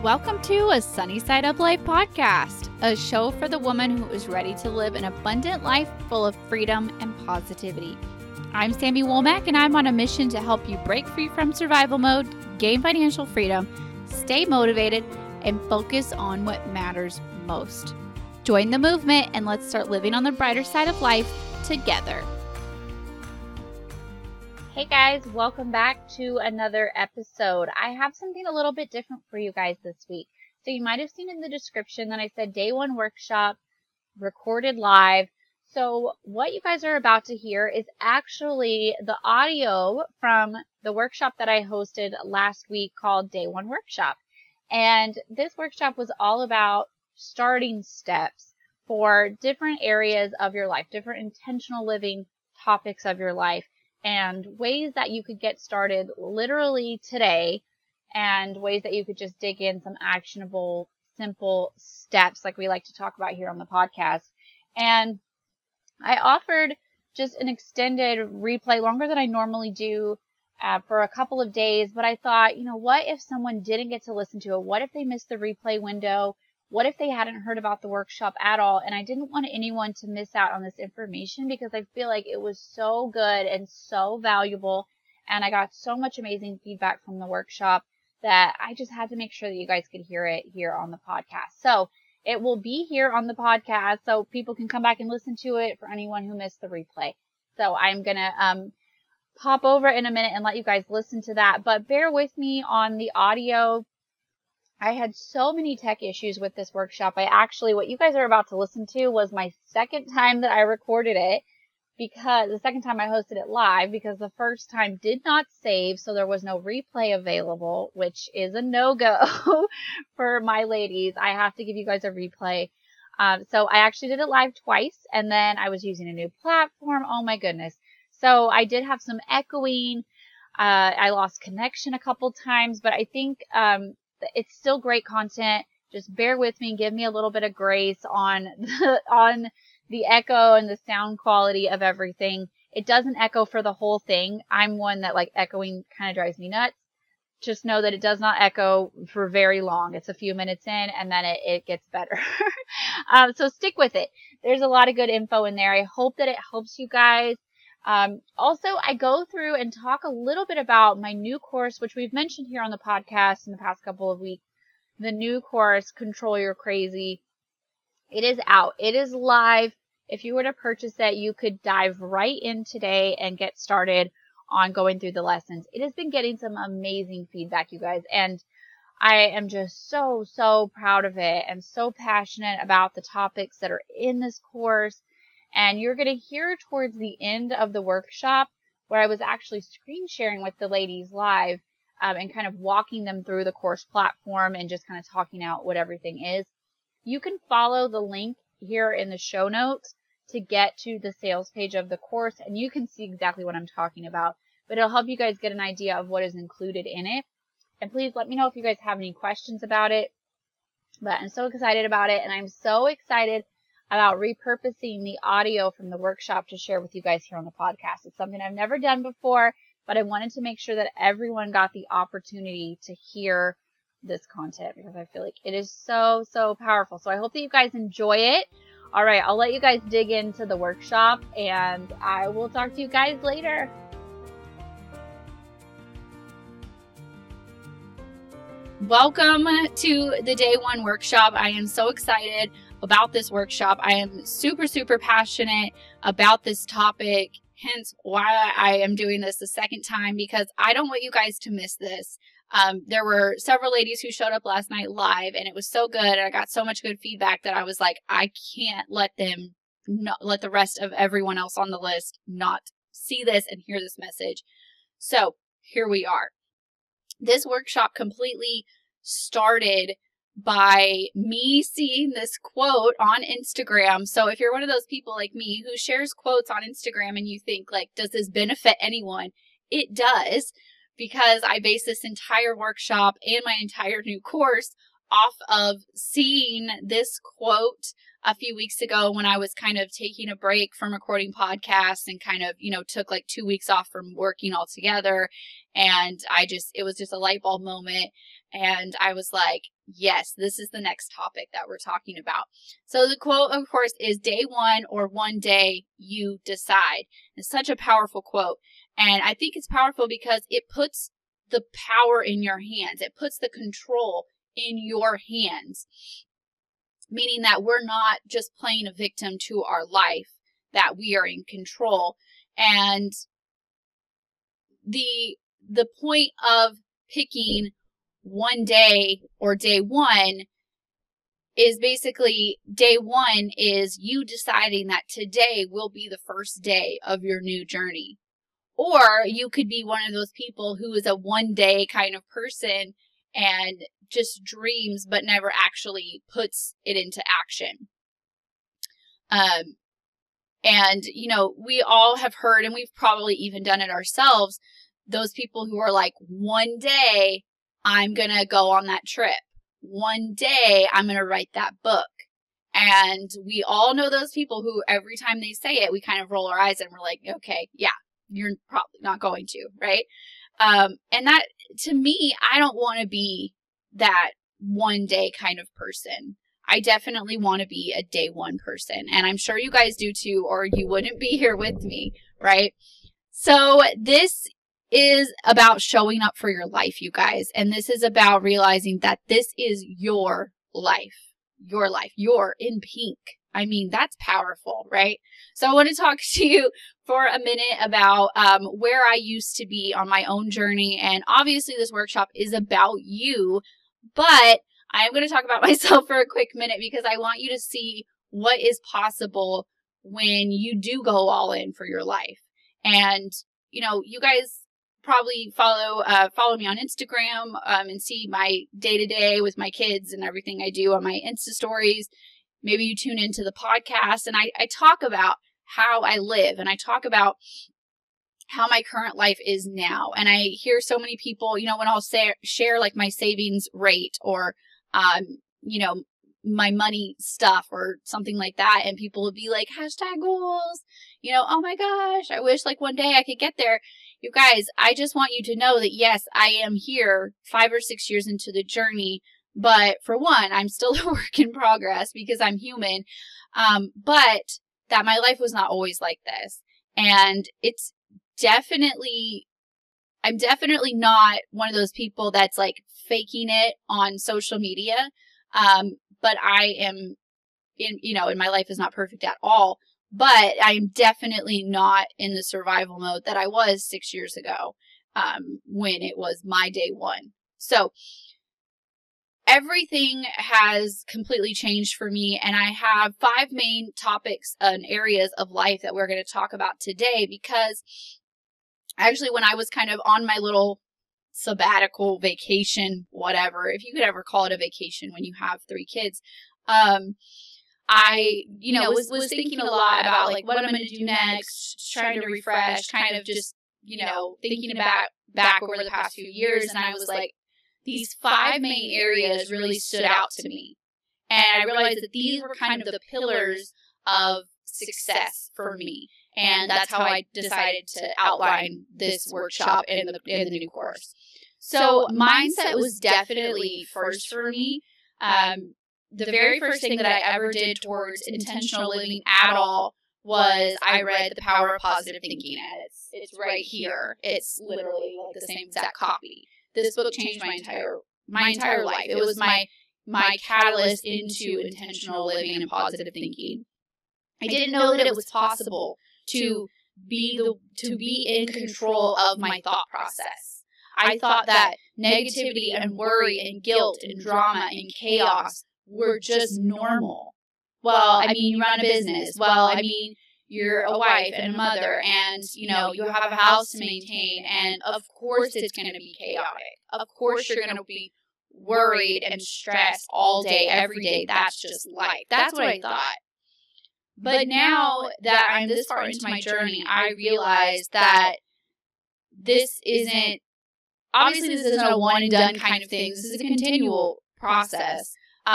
Welcome to a Sunny Side Up Life podcast, a show for the woman who is ready to live an abundant life full of freedom and positivity. I'm Sammy Womack, and I'm on a mission to help you break free from survival mode, gain financial freedom, stay motivated, and focus on what matters most. Join the movement and let's start living on the brighter side of life together. Hey guys, welcome back to another episode. I have something a little bit different for you guys this week. So you might have seen in the description that I said day one workshop recorded live. So what you guys are about to hear is actually the audio from the workshop that I hosted last week called Day One Workshop. And this workshop was all about starting steps for different areas of your life, different intentional living topics of your life, and ways that you could get started literally today, and ways that you could just dig in some actionable, simple steps like we like to talk about here on the podcast. And I offered just an extended replay, longer than I normally do, for a couple of days. But I thought, what if someone didn't get to listen to it? What if they missed the replay window? What if they hadn't heard about the workshop at all? And I didn't want anyone to miss out on this information because I feel like it was so good and so valuable. And I got so much amazing feedback from the workshop that I just had to make sure that you guys could hear it here on the podcast. So it will be here on the podcast so people can come back and listen to it for anyone who missed the replay. So I'm going to pop over in a minute and let you guys listen to that. But bear with me on the audio. I had so many tech issues with this workshop. What you guys are about to listen to was my second time that I recorded it, because the second time I hosted it live, because the first time did not save. So there was no replay available, which is a no-go for my ladies. I have to give you guys a replay. So I actually did it live twice, and then I was using a new platform. Oh my goodness. So I did have some echoing. I lost connection a couple times, but I think, it's still great content. Just bear with me and give me a little bit of grace on the echo and the sound quality of everything. It doesn't echo for the whole thing. I'm one that echoing kind of drives me nuts. Just know that it does not echo for very long. It's a few minutes in and then it gets better. So stick with it. There's a lot of good info in there. I hope that it helps you guys. Also, I go through and talk a little bit about my new course, which we've mentioned here on the podcast in the past couple of weeks. The new course, Control Your Crazy. It is out. It is live. If you were to purchase it, you could dive right in today and get started on going through the lessons. It has been getting some amazing feedback, you guys, and I am just so, so proud of it and so passionate about the topics that are in this course. And you're going to hear towards the end of the workshop where I was actually screen sharing with the ladies live and kind of walking them through the course platform and just kind of talking out what everything is. You can follow the link here in the show notes to get to the sales page of the course, and you can see exactly what I'm talking about. But it'll help you guys get an idea of what is included in it. And please let me know if you guys have any questions about it. But I'm so excited about it, and I'm so excited about repurposing the audio from the workshop to share with you guys here on the podcast. It's something I've never done before, but I wanted to make sure that everyone got the opportunity to hear this content because I feel like it is so, so powerful. So I hope that you guys enjoy it. All right, I'll let you guys dig into the workshop, and I will talk to you guys later. Welcome to the Day One Workshop. I am so excited about this workshop. I am super, super passionate about this topic, hence why I am doing this the second time, because I don't want you guys to miss this. There were several ladies who showed up last night live, and it was so good, and I got so much good feedback that I was like, I can't let the rest of everyone else on the list not see this and hear this message. So here we are. This workshop completely started by me seeing this quote on Instagram. So if you're one of those people like me who shares quotes on Instagram and you think does this benefit anyone? It does, because I base this entire workshop and my entire new course off of seeing this quote a few weeks ago when I was kind of taking a break from recording podcasts and kind of, took 2 weeks off from working altogether. And it was just a light bulb moment. And I was like, yes, this is the next topic that we're talking about. So the quote, of course, is day one or one day you decide. It's such a powerful quote. And I think it's powerful because it puts the power in your hands. It puts the control in your hands, meaning that we're not just playing a victim to our life, that we are in control. And the point of picking one day or day one is basically day one is you deciding that today will be the first day of your new journey. Or you could be one of those people who is a one day kind of person and just dreams but never actually puts it into action. And, you know, we all have heard, and we've probably even done it ourselves, those people who are like, one day I'm going to go on that trip. One day I'm going to write that book. And we all know those people who every time they say it, we kind of roll our eyes and we're like, okay, yeah, you're probably not going to, right? And that, to me, I don't want to be that one day kind of person. I definitely want to be a day one person. And I'm sure you guys do too, or you wouldn't be here with me, right? So this is about showing up for your life, you guys. And this is about realizing that this is your life. Your life. You're in pink. I mean, that's powerful, right? So I want to talk to you for a minute about where I used to be on my own journey. And obviously this workshop is about you, but I am going to talk about myself for a quick minute because I want you to see what is possible when you do go all in for your life. And, you know, you guys probably follow me on Instagram and see my day-to-day with my kids and everything I do on my Insta stories. Maybe you tune into the podcast and I talk about how I live and I talk about how my current life is now. And I hear so many people, you know, when I'll share like my savings rate or, you know, my money stuff or something like that. And people will be like, hashtag goals, you know, oh my gosh, I wish like one day I could get there. You guys, I just want you to know that yes, I am here 5 or 6 years into the journey. But for one, I'm still a work in progress because I'm human. But that my life was not always like this. And I'm definitely not one of those people that's like faking it on social media. But I am and my life is not perfect at all, but I am definitely not in the survival mode that I was 6 years ago, when it was my day one. So everything has completely changed for me, and I have 5 main topics and areas of life that we're going to talk about today because actually when I was kind of on my little sabbatical vacation, whatever, if you could ever call it a vacation when you have 3 kids, I, was thinking a lot about like what I'm going to do next, trying to refresh, kind of just, thinking about back over the past few years. And I was like, these 5 main areas really stood out to me. And I realized that these were kind of the pillars of success for me. And that's how I decided to outline this workshop in the new course. So mindset was definitely first for me. The very first thing that I ever did towards intentional living at all was I read The Power of Positive Thinking. And it's right here. It's literally like the same exact copy. This book changed my entire life. It was my catalyst into intentional living and positive thinking. I didn't know that it was possible to be in control of my thought process. I thought that negativity and worry and guilt and drama and chaos were just normal. Well, I mean, you run a business. Well, I mean, you're a wife and a mother and, you have a house to maintain. And of course it's going to be chaotic. Of course you're going to be worried and stressed all day, every day. That's just life. That's what I thought. But now that I'm this far into my journey, I realize that this isn't a one and done kind of thing. This is a continual process.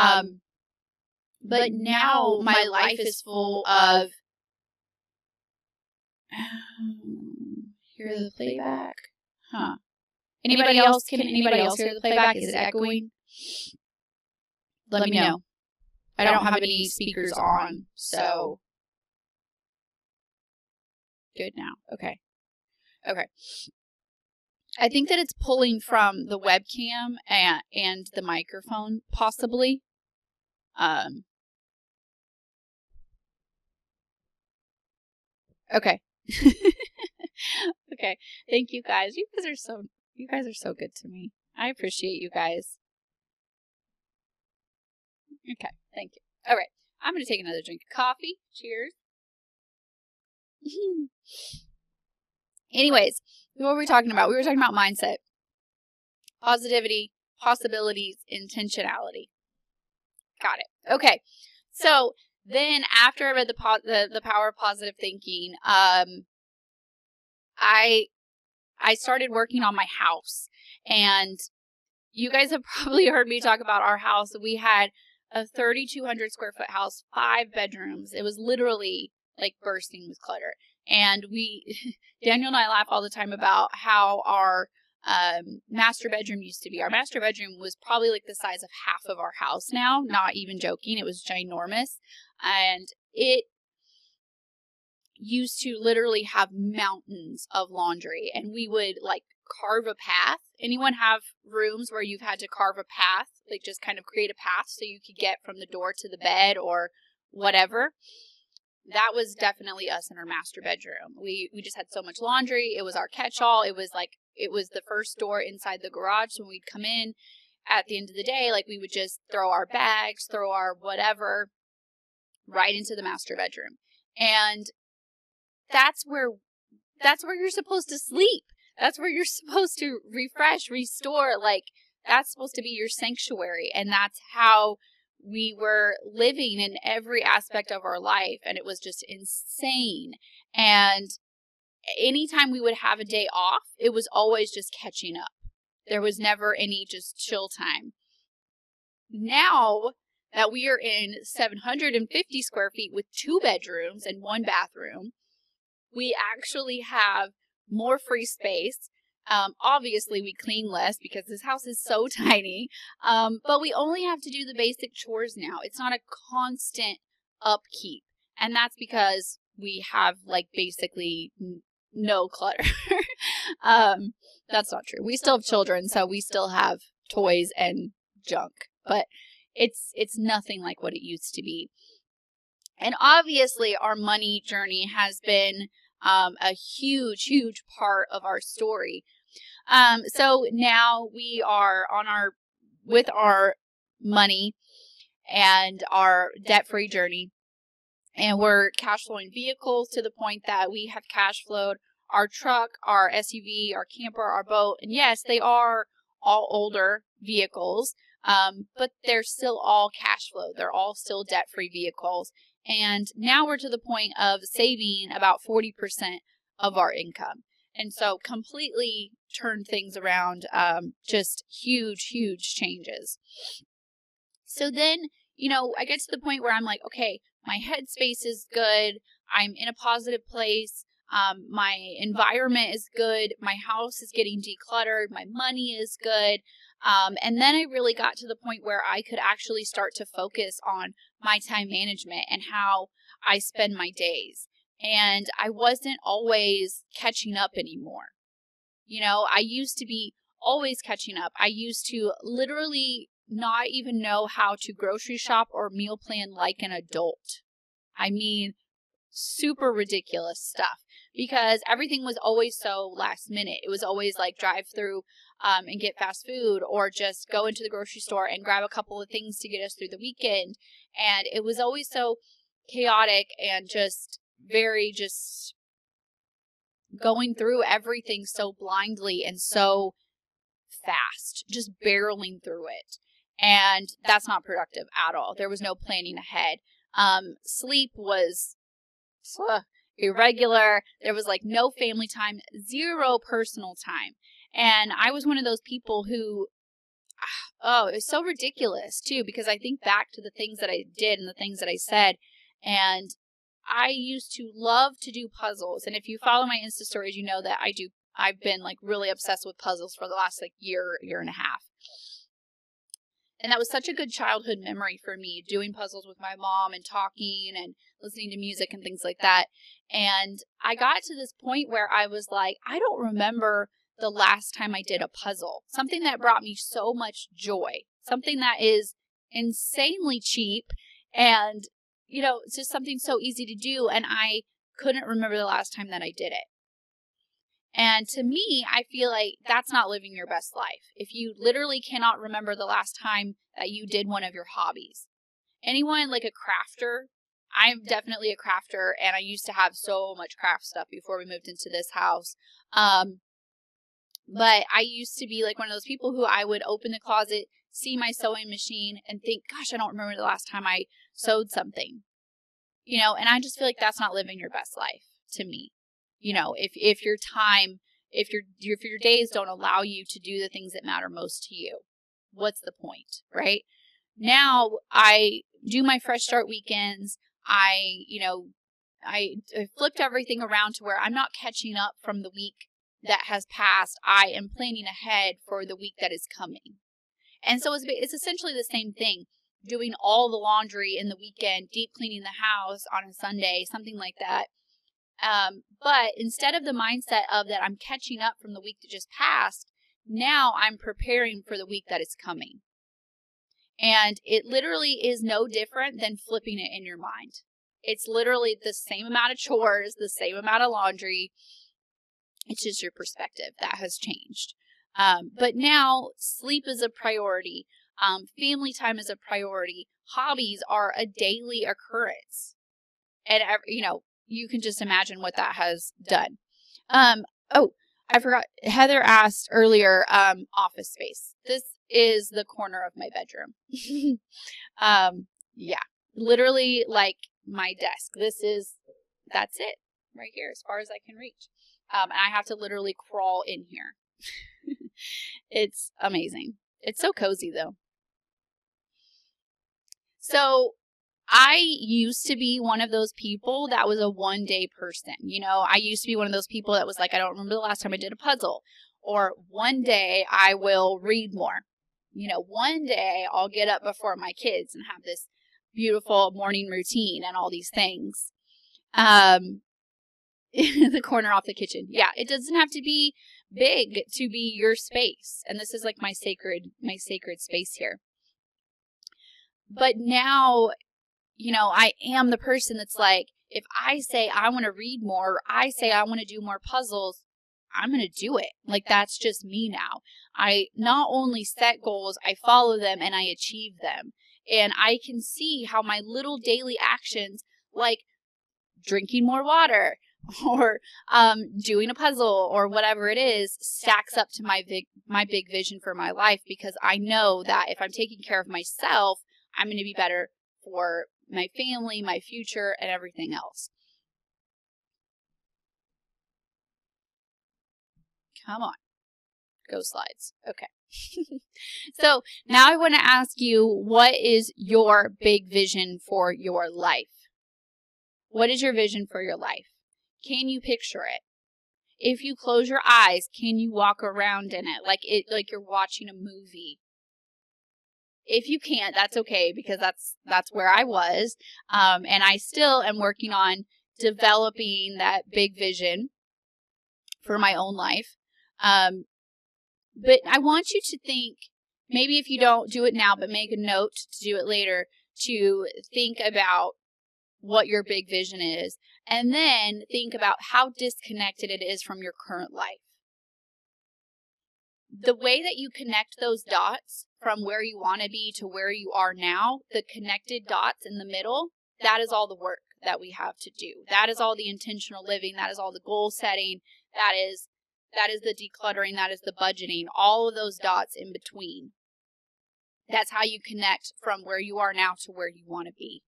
But now my life is full of, hear the playback? Anybody else? Can anybody else hear the playback? Is it echoing? Let me know. I don't have any speakers on, so good now. Okay. I think that it's pulling from the webcam and the microphone, possibly. Okay. Okay. Thank you guys. You guys are so good to me. I appreciate you guys. Okay. Thank you. All right. I'm going to take another drink of coffee. Cheers. Anyways, what were we talking about? We were talking about mindset, positivity, possibilities, intentionality. Got it. Okay. So then after I read the Power of Positive Thinking, I started working on my house, and you guys have probably heard me talk about our house. We had a 3,200 square foot house, 5 bedrooms. It was literally like bursting with clutter. And Daniel and I laugh all the time about how our master bedroom used to be. Our master bedroom was probably like the size of half of our house now, not even joking. It was ginormous. And it used to literally have mountains of laundry, and we would like carve a path. Anyone have rooms where you've had to carve a path, like just kind of create a path so you could get from the door to the bed or whatever? That was definitely us in our master bedroom. We just had so much laundry. It was our catch-all. It was the first door inside the garage. So when we'd come in at the end of the day, like we would just throw our bags, throw our whatever right into the master bedroom. And that's where you're supposed to sleep. That's where you're supposed to refresh, restore. Like, that's supposed to be your sanctuary. And that's how we were living in every aspect of our life. And it was just insane. And anytime we would have a day off, it was always just catching up. There was never any just chill time. Now that we are in 750 square feet with 2 bedrooms and 1 bathroom, we actually have more free space. Obviously, we clean less because this house is so tiny, but we only have to do the basic chores now. It's not a constant upkeep, and that's because we have like basically no clutter. That's not true. We still have children, so we still have toys and junk, but it's nothing like what it used to be. And obviously, our money journey has been a huge part of our story. So now we are with our money and our debt-free journey, and we're cash flowing vehicles to the point that we have cash flowed our truck, our SUV, our camper, our boat. And yes, they are all older vehicles, but they're still all cash flow. They're all still debt-free vehicles. And now we're to the point of saving about 40% of our income. And so completely turned things around, just huge changes. So then, I get to the point where I'm like, okay, my headspace is good. I'm in a positive place. My environment is good. My house is getting decluttered. My money is good. And then I really got to the point where I could actually start to focus on my time management and how I spend my days. And I wasn't always catching up anymore. I used to be always catching up. I used to literally not even know how to grocery shop or meal plan like an adult. I mean, super ridiculous stuff, because everything was always so last minute. It was always like drive through and get fast food, or just go into the grocery store and grab a couple of things to get us through the weekend. And it was always so chaotic and just going through everything so blindly and so fast, just barreling through it. And that's not productive at all. There was no planning ahead. Sleep was irregular. There was like no family time, 0 personal time. And I was one of those people who, it was so ridiculous too, because I think back to the things that I did and the things that I said, and I used to love to do puzzles. And if you follow my Insta stories, you know that I do I've been like really obsessed with puzzles for the last like year and a half. And that was such a good childhood memory for me, doing puzzles with my mom and talking and listening to music and things like that. And I got to this point where I was like, I don't remember the last time I did a puzzle, something that brought me so much joy, something that is insanely cheap and, you know, it's just something so easy to do. And I couldn't remember the last time that I did it. And to me, I feel like that's not living your best life. If you literally cannot remember the last time that you did one of your hobbies. Anyone like a crafter? I'm definitely a crafter, and I used to have so much craft stuff before we moved into this house. But I used to be like one of those people who I would open the closet, see my sewing machine, and think, gosh, I don't remember the last time I sewed something. You know, and I just feel like that's not living your best life to me. You know, if your time, if your days don't allow you to do the things that matter most to you, what's the point, right? Now I do my fresh start weekends. I flipped everything around to where I'm not catching up from the week that has passed. I am planning ahead for the week that is coming. And so it's essentially the same thing. Doing all the laundry in the weekend, deep cleaning the house on a Sunday, something like that. But instead of the mindset of that I'm catching up from the week that just passed, now I'm preparing for the week that is coming. And it literally is no different than flipping it in your mind. It's literally the same amount of chores, the same amount of laundry. It's just your perspective that has changed. But now sleep is a priority. Family time is a priority. Hobbies are a daily occurrence. And, you know, you can just imagine what that has done. Oh, I forgot. Heather asked earlier, office space. This is the corner of my bedroom. Yeah, literally like my desk. That's it right here as far as I can reach. And I have to literally crawl in here. It's amazing. It's so cozy though. So I used to be one of those people that was a one-day person. You know, I used to be one of those people that was like, I don't remember the last time I did a puzzle. Or one day I will read more. You know, one day I'll get up before my kids and have this beautiful morning routine and all these things. The corner off the kitchen. Yeah, it doesn't have to be big to be your space. And this is like my sacred space here. But now, you know, I am the person that's like, if I say I want to read more, or I say I want to do more puzzles, I'm going to do it. Like, that's just me now. I not only set goals, I follow them and I achieve them. And I can see how my little daily actions, like drinking more water or doing a puzzle or whatever it is, stacks up to my big vision for my life, because I know that if I'm taking care of myself, I'm going to be better for my family, my future, and everything else. Come on. Go slides. Okay. So now I want to ask you, what is your big vision for your life? What is your vision for your life? Can you picture it? If you close your eyes, can you walk around in it like you're watching a movie? If you can't, that's okay, because that's where I was. And I still am working on developing that big vision for my own life. But I want you to think, maybe if you don't do it now, but make a note to do it later, to think about what your big vision is, and then think about how disconnected it is from your current life. The way that you connect those dots from where you want to be to where you are now, the connected dots in the middle, that is all the work that we have to do. That is all the intentional living. That is all the goal setting. That is the decluttering. That is the budgeting. All of those dots in between. That's how you connect from where you are now to where you want to be.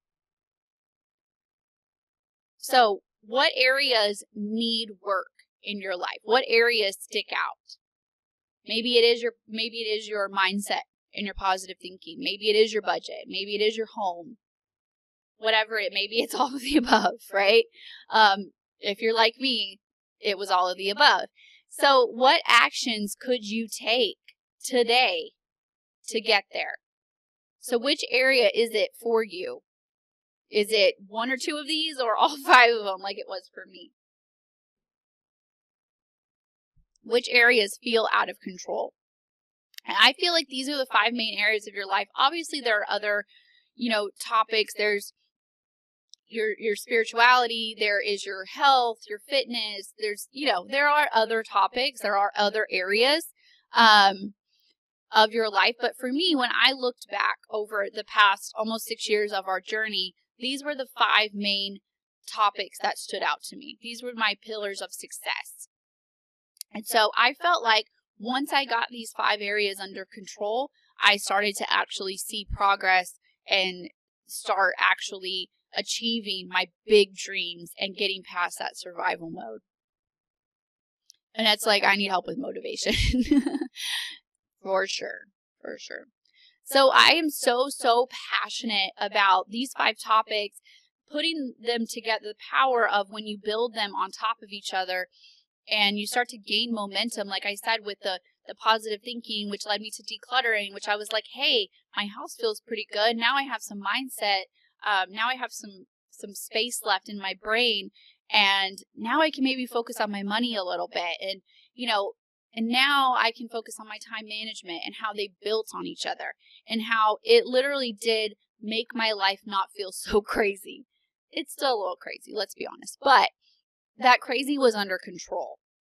So, what areas need work in your life? What areas stick out? Maybe it is your mindset and your positive thinking. Maybe it is your budget. Maybe it is your home. Whatever maybe it's all of the above, right? If you're like me, it was all of the above. So what actions could you take today to get there? So which area is it for you? Is it one or two of these or all 5 of them like it was for me? Which areas feel out of control? And I feel like these are the 5 main areas of your life. Obviously, there are other, topics. There's your spirituality. There is your health, your fitness. There's, there are other topics. There are other areas of your life. But for me, when I looked back over the past almost 6 years of our journey, these were the 5 main topics that stood out to me. These were my pillars of success. And so I felt like once I got these 5 areas under control, I started to actually see progress and start actually achieving my big dreams and getting past that survival mode. And it's like, I need help with motivation. For sure. So I am so passionate about these 5 topics, putting them together, the power of when you build them on top of each other and you start to gain momentum, like I said, with the positive thinking, which led me to decluttering, which I was like, hey, my house feels pretty good. Now I have some mindset. Now I have some space left in my brain. And now I can maybe focus on my money a little bit. And, and now I can focus on my time management and how they built on each other and how it literally did make my life not feel so crazy. It's still a little crazy, let's be honest. But that crazy was under control.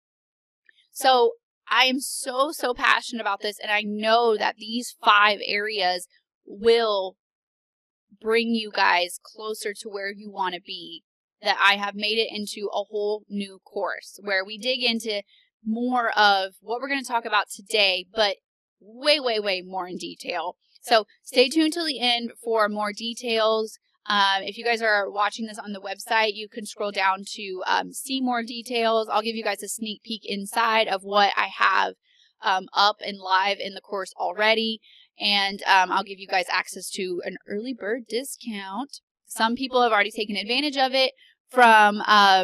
So I am so passionate about this, and I know that these 5 areas will bring you guys closer to where you want to be, that I have made it into a whole new course where we dig into more of what we're going to talk about today, but way more in detail. So stay tuned till the end for more details. If you guys are watching this on the website, you can scroll down to see more details. I'll give you guys a sneak peek inside of what I have up and live in the course already. And I'll give you guys access to an early bird discount. Some people have already taken advantage of it from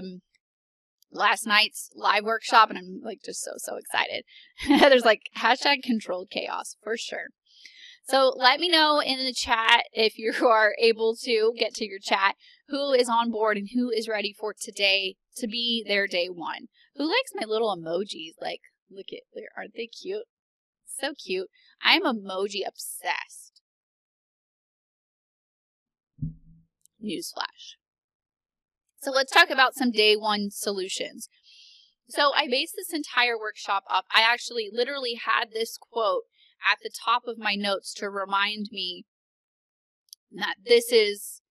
last night's live workshop, and I'm like just so excited. There's like #controlled chaos for sure. So let me know in the chat if you are able to get to your chat who is on board and who is ready for today to be their day 1. Who likes my little emojis? Like, look at, aren't they cute? So cute. I am emoji obsessed. Newsflash. So let's talk about some day 1 solutions. So I based this entire workshop up. I actually literally had this quote at the top of my notes to remind me that this is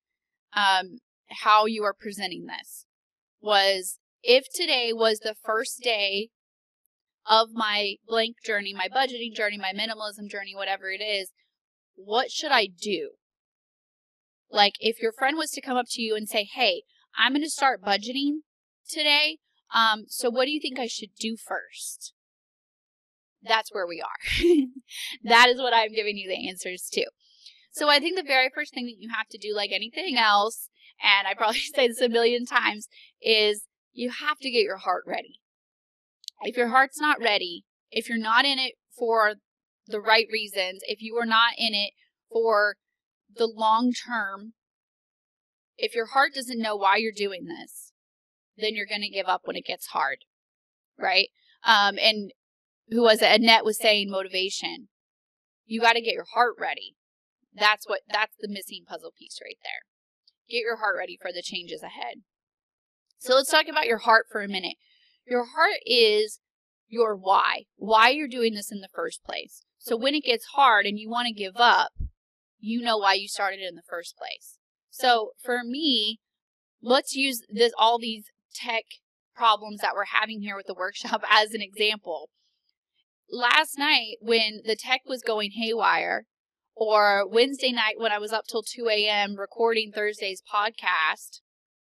how you are presenting this. Was, if today was the first day of my blank journey, my budgeting journey, my minimalism journey, whatever it is, what should I do? Like, if your friend was to come up to you and say, hey, I'm going to start budgeting today, so what do you think I should do first? That's where we are. That is what I'm giving you the answers to. So I think the very first thing that you have to do, like anything else, and I probably say this a million times, is you have to get your heart ready. If your heart's not ready, if you're not in it for the right reasons, if you are not in it for the long term, if your heart doesn't know why you're doing this, then you're going to give up when it gets hard, right? And who was it? Annette was saying motivation. You got to get your heart ready. That's the missing puzzle piece right there. Get your heart ready for the changes ahead. So let's talk about your heart for a minute. Your heart is your why you're doing this in the first place. So when it gets hard and you want to give up, you know why you started in the first place. So for me, let's use all these tech problems that we're having here with the workshop as an example. Last night when the tech was going haywire, or Wednesday night when I was up till 2 a.m. recording Thursday's podcast,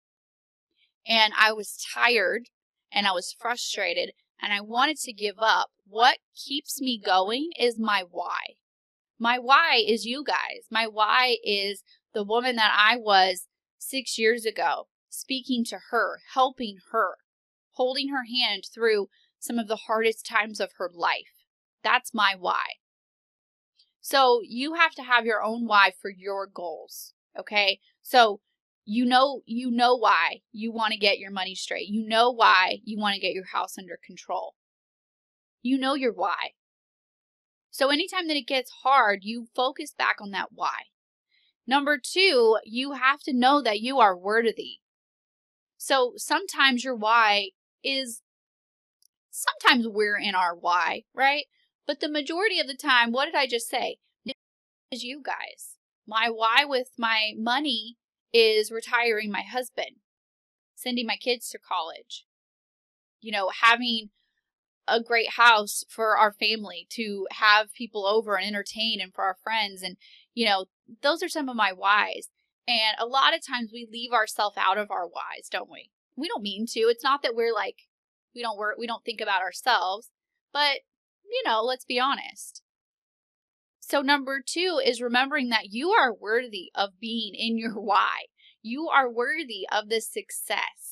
and I was tired and I was frustrated and I wanted to give up, what keeps me going is my why. My why is you guys. My why is the woman that I was 6 years ago, speaking to her, helping her, holding her hand through some of the hardest times of her life. That's my why. So you have to have your own why for your goals. Okay. So you know why you want to get your money straight. You know why you want to get your house under control. You know your why. So anytime that it gets hard, you focus back on that why. Number 2, you have to know that you are worthy. So sometimes your why is, sometimes we're in our why, right? But the majority of the time, what did I just say? Is you guys. My why with my money is retiring my husband, sending my kids to college, having a great house for our family, to have people over and entertain, and for our friends. And, those are some of my whys. And a lot of times we leave ourselves out of our whys, don't we? We don't mean to. It's not that we're like, we don't think about ourselves, but, let's be honest. So number 2 is remembering that you are worthy of being in your why. You are worthy of this success.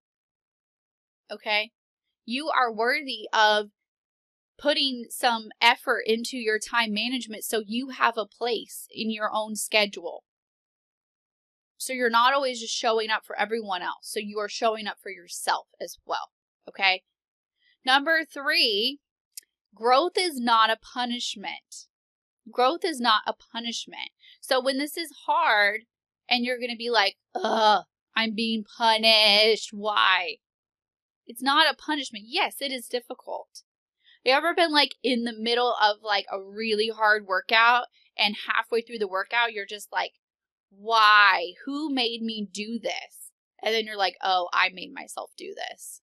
Okay? You are worthy of putting some effort into your time management so you have a place in your own schedule. So you're not always just showing up for everyone else. So you are showing up for yourself as well. Okay? Number 3, growth is not a punishment. Growth is not a punishment. So when this is hard and you're going to be like, I'm being punished. Why? It's not a punishment. Yes, it is difficult. Have you ever been like in the middle of like a really hard workout and halfway through the workout, you're just like, why? Who made me do this? And then you're like, oh, I made myself do this.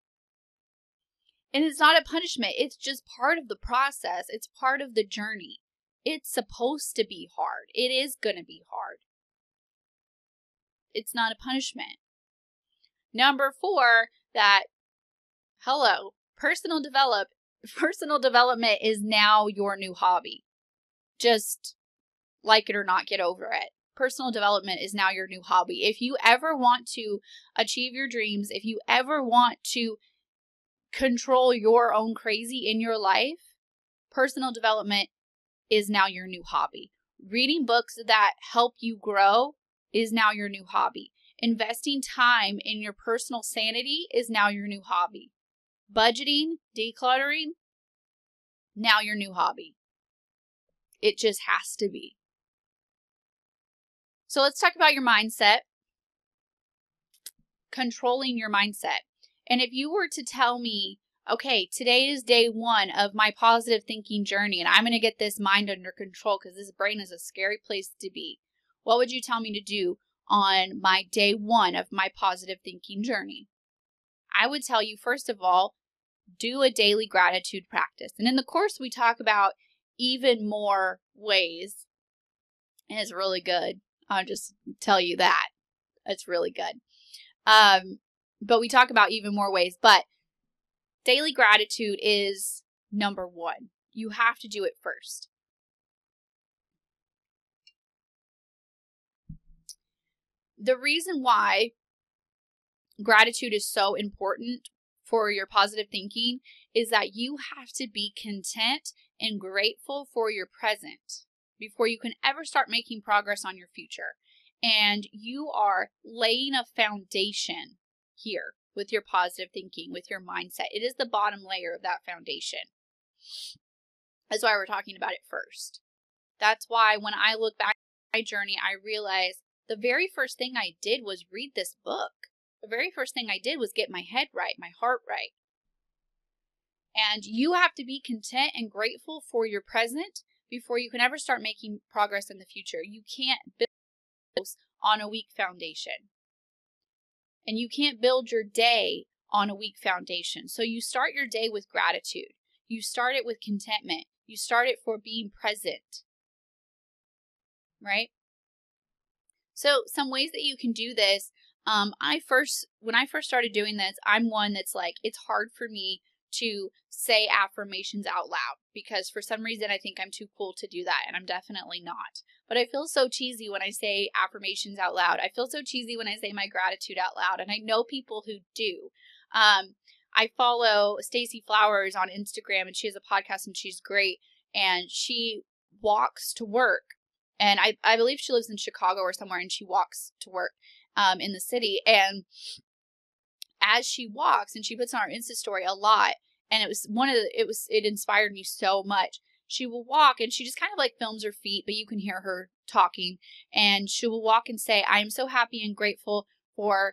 And it's not a punishment. It's just part of the process. It's part of the journey. It's supposed to be hard. It is going to be hard. It's not a punishment. Number 4, personal development is now your new hobby. Just like it or not, get over it. Personal development is now your new hobby. If you ever want to achieve your dreams, if you ever want to control your own crazy in your life, personal development is now your new hobby. Reading books that help you grow is now your new hobby. Investing time in your personal sanity is now your new hobby. Budgeting, decluttering, now your new hobby. It just has to be. So let's talk about your mindset. Controlling your mindset. And if you were to tell me, okay, today is day 1 of my positive thinking journey, and I'm going to get this mind under control because this brain is a scary place to be. What would you tell me to do on my day 1 of my positive thinking journey? I would tell you, first of all, do a daily gratitude practice. And in the course, we talk about even more ways. And it's really good. I'll just tell you that. It's really good. But we talk about even more ways. But daily gratitude is number 1. You have to do it first. The reason why gratitude is so important for your positive thinking is that you have to be content and grateful for your present before you can ever start making progress on your future. And you are laying a foundation here with your positive thinking, with your mindset. It is the bottom layer of that foundation. That's why we're talking about it first. That's why when I look back at my journey, I realized the very first thing I did was read this book. The very first thing I did was get my head right, my heart right. And you have to be content and grateful for your present before you can ever start making progress in the future. You can't build on a weak foundation. And you can't build your day on a weak foundation. So you start your day with gratitude. You start it with contentment. You start it for being present. Right? So some ways that you can do this. When I first started doing this, I'm one that's like, it's hard for me to say affirmations out loud because for some reason I think I'm too cool to do that, and I'm definitely not. But I feel so cheesy when I say affirmations out loud. I feel so cheesy when I say my gratitude out loud, and I know people who do. I follow Stacey Flowers on Instagram, and she has a podcast, and she's great. And she walks to work. And I believe she lives in Chicago or somewhere, and she walks to work in the city. And as she walks, and she puts on her Insta story a lot, and it inspired me so much. She will walk, and she just kind of like films her feet, but you can hear her talking. And she will walk and say, I am so happy and grateful for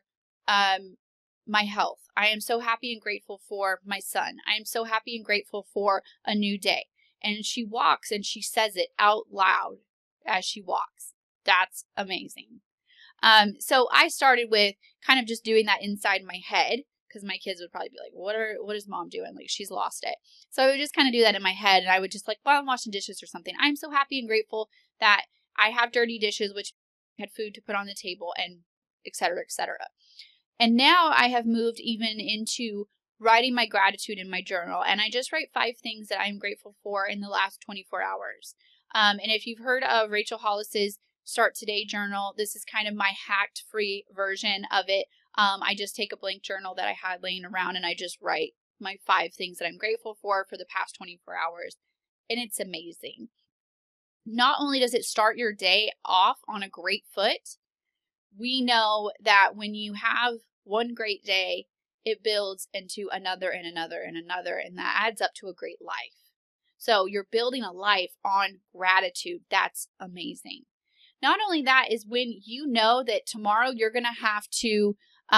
my health. I am so happy and grateful for my son. I am so happy and grateful for a new day. And she walks and she says it out loud as she walks. That's amazing. So I started with kind of just doing that inside my head, because my kids would probably be like, what is mom doing? Like, she's lost it. So I would just kind of do that in my head, and I would just like, while I'm washing dishes or something, I'm so happy and grateful that I have dirty dishes, which had food to put on the table, and et cetera, et cetera. And now I have moved even into writing my gratitude in my journal, and I just write 5 things that I'm grateful for in the last 24 hours. And if you've heard of Rachel Hollis's Start Today journal, this is kind of my hacked-free version of it. I just take a blank journal that I had laying around, and I just write my 5 things that I'm grateful for the past 24 hours. And it's amazing. Not only does it start your day off on a great foot, we know that when you have one great day, it builds into another and another and another, and that adds up to a great life. So you're building a life on gratitude. That's amazing. Not only that is when you know that tomorrow you're going to have to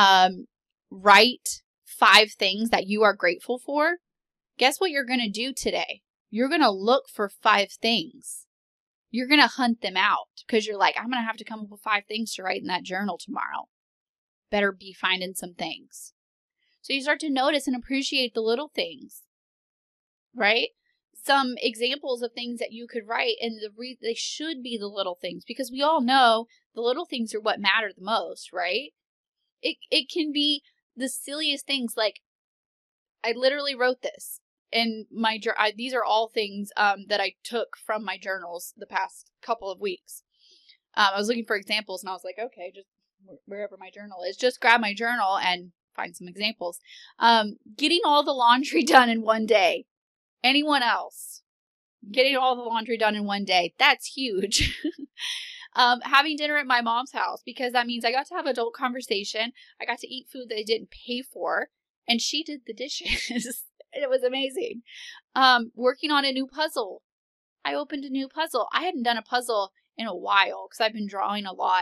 write 5 things that you are grateful for. Guess what you're going to do today? You're going to look for 5 things. You're going to hunt them out, because you're like, I'm going to have to come up with 5 things to write in that journal tomorrow. Better be finding some things. So you start to notice and appreciate the little things, right? Some examples of things that you could write, and they should be the little things, because we all know the little things are what matter the most, right? It can be the silliest things. Like, I literally wrote this in my these are all things that I took from my journals the past couple of weeks. I was looking for examples, and I was like, okay, just wherever my journal is, just grab my journal and find some examples. Getting all the laundry done in one day. Anyone else? Getting all the laundry done in one day. That's huge. Having dinner at my mom's house, because that means I got to have adult conversation. I got to eat food that I didn't pay for, and she did the dishes. It was amazing. Working on a new puzzle. I opened a new puzzle. I hadn't done a puzzle in a while because I've been drawing a lot.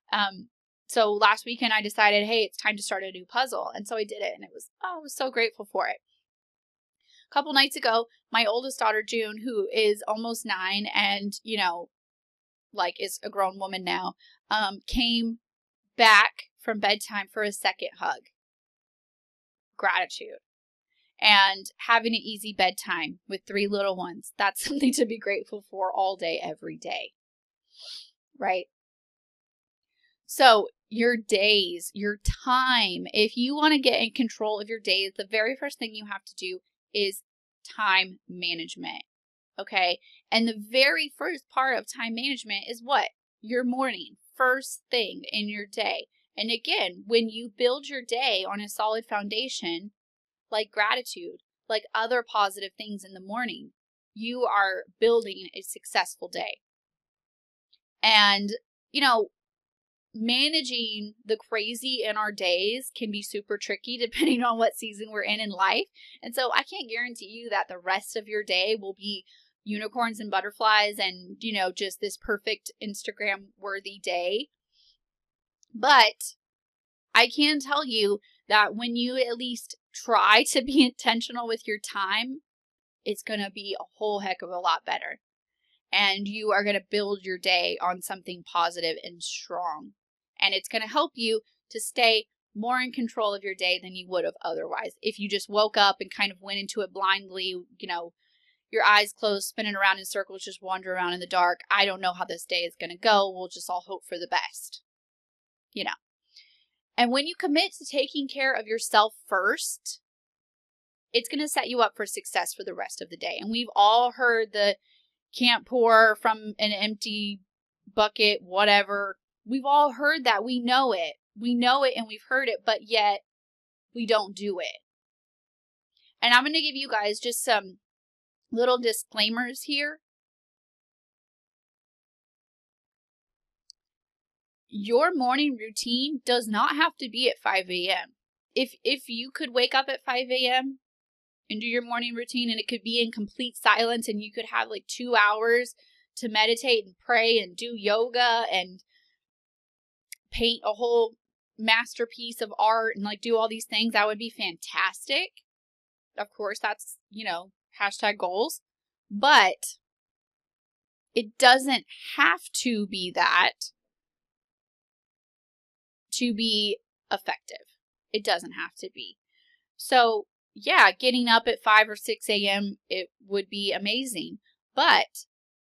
So last weekend I decided, hey, it's time to start a new puzzle. And so I did it, and I was so grateful for it. A couple nights ago, my oldest daughter, June, who is almost 9 and, is a grown woman now, came back from bedtime for a second hug. Gratitude. And having an easy bedtime with 3 little ones. That's something to be grateful for all day, every day. Right? So your days, your time, if you want to get in control of your days, the very first thing you have to do is time management. Okay? And the very first part of time management is what? Your morning. First thing in your day. And again, when you build your day on a solid foundation, like gratitude, like other positive things in the morning, you are building a successful day. And, managing the crazy in our days can be super tricky depending on what season we're in life. And so I can't guarantee you that the rest of your day will be unicorns and butterflies and, just this perfect Instagram worthy day. But I can tell you that when you at least try to be intentional with your time, it's going to be a whole heck of a lot better. And you are going to build your day on something positive and strong. And it's going to help you to stay more in control of your day than you would have otherwise. If you just woke up and kind of went into it blindly, your eyes closed, spinning around in circles, just wander around in the dark. I don't know how this day is going to go. We'll just all hope for the best. And when you commit to taking care of yourself first, it's going to set you up for success for the rest of the day. And we've all heard the can't pour from an empty bucket, whatever. We've all heard that. We know it. We know it and we've heard it, but yet we don't do it. And I'm going to give you guys just some little disclaimers here. Your morning routine does not have to be at 5 a.m. If you could wake up at 5 a.m. and do your morning routine, and it could be in complete silence, and you could have like 2 hours to meditate and pray and do yoga and paint a whole masterpiece of art and like do all these things, that would be fantastic. Of course, that's, hashtag goals. But it doesn't have to be that to be effective. It doesn't have to be. So, yeah, getting up at 5 or 6 a.m., it would be amazing. But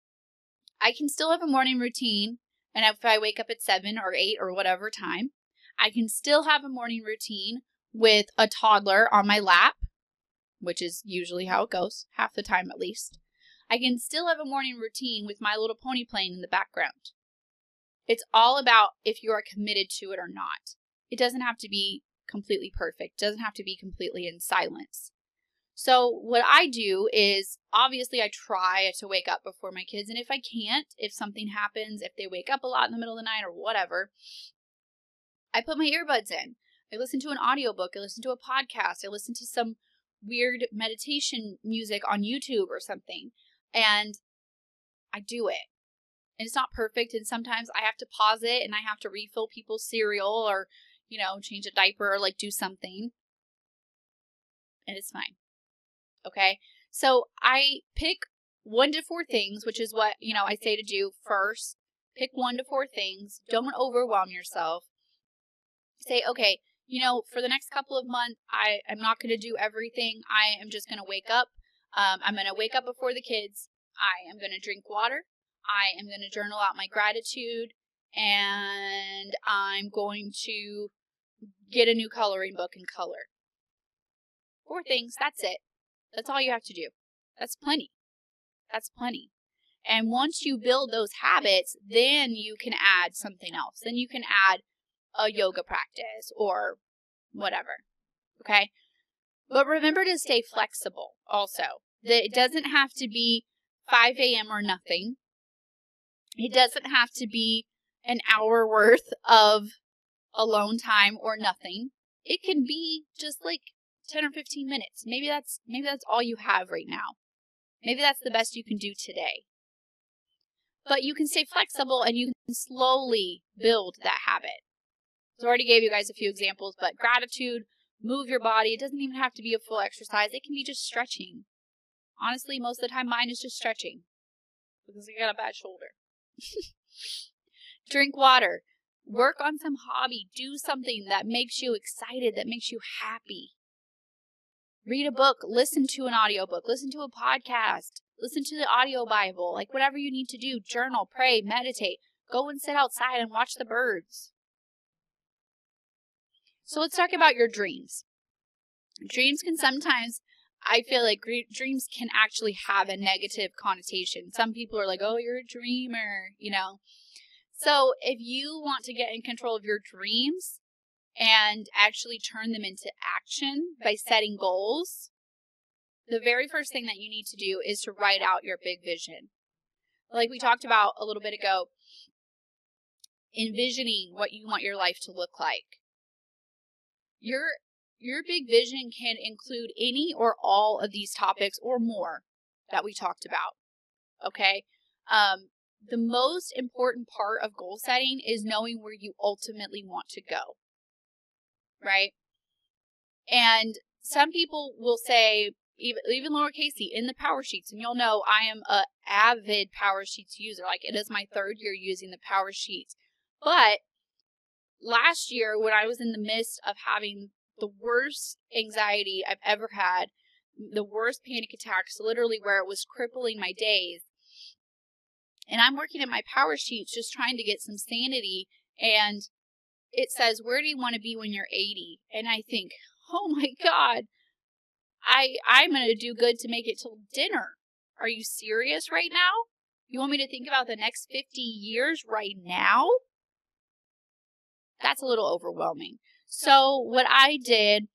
I can still have a morning routine. And if I wake up at 7 or 8 or whatever time, I can still have a morning routine with a toddler on my lap, which is usually how it goes, half the time at least. I can still have a morning routine with My Little Pony playing in the background. It's all about if you are committed to it or not. It doesn't have to be completely perfect. It doesn't have to be completely in silence. So what I do is, obviously I try to wake up before my kids. And if I can't, if something happens, if they wake up a lot in the middle of the night or whatever, I put my earbuds in. I listen to an audiobook. I listen to a podcast. I listen to some weird meditation music on YouTube or something. And I do it. And it's not perfect. And sometimes I have to pause it and I have to refill people's cereal or, change a diaper or like do something. And it's fine. Okay. So I pick 1 to 4 things, which is what, I say to do first. Pick 1 to 4 things. Don't overwhelm yourself. Say, okay, for the next couple of months, I'm not going to do everything. I am just going to wake up. I'm going to wake up before the kids. I am going to drink water. I am going to journal out my gratitude. And I'm going to get a new coloring book and color. 4 things. That's it. That's all you have to do. That's plenty. That's plenty. And once you build those habits, then you can add something else. Then you can add a yoga practice or whatever. Okay? But remember to stay flexible also. That it doesn't have to be 5 a.m. or nothing. It doesn't have to be an hour worth of alone time or nothing. It can be just like 10 or 15 minutes. Maybe that's all you have right now. Maybe that's the best you can do today. But you can stay flexible and you can slowly build that habit. So I already gave you guys a few examples, but gratitude, move your body. It doesn't even have to be a full exercise. It can be just stretching. Honestly, most of the time mine is just stretching because I got a bad shoulder. Drink water. Work on some hobby. Do something that makes you excited, that makes you happy. Read a book. Listen to an audiobook. Listen to a podcast. Listen to the audio Bible. Like whatever you need to do. Journal, pray, meditate. Go and sit outside and watch the birds. So let's talk about your dreams. Dreams can sometimes, I feel like dreams can actually have a negative connotation. Some people are like, oh, you're a dreamer, So if you want to get in control of your dreams and actually turn them into action by setting goals, the very first thing that you need to do is to write out your big vision. Like we talked about a little bit ago, envisioning what you want your life to look like. Your big vision can include any or all of these topics or more that we talked about. Okay? The most important part of goal setting is knowing where you ultimately want to go. Right? And some people will say, even lowercase c, in the Power Sheets, and you'll know I am an avid Power Sheets user. Like it is my 3rd year using the Power Sheets. But last year, when I was in the midst of having the worst anxiety I've ever had, the worst panic attacks, literally where it was crippling my days, and I'm working at my Power Sheets just trying to get some sanity, and it says, where do you want to be when you're 80? And I think, oh my God, I'm going to do good to make it till dinner. Are you serious right now? You want me to think about the next 50 years right now? That's a little overwhelming. So what I did,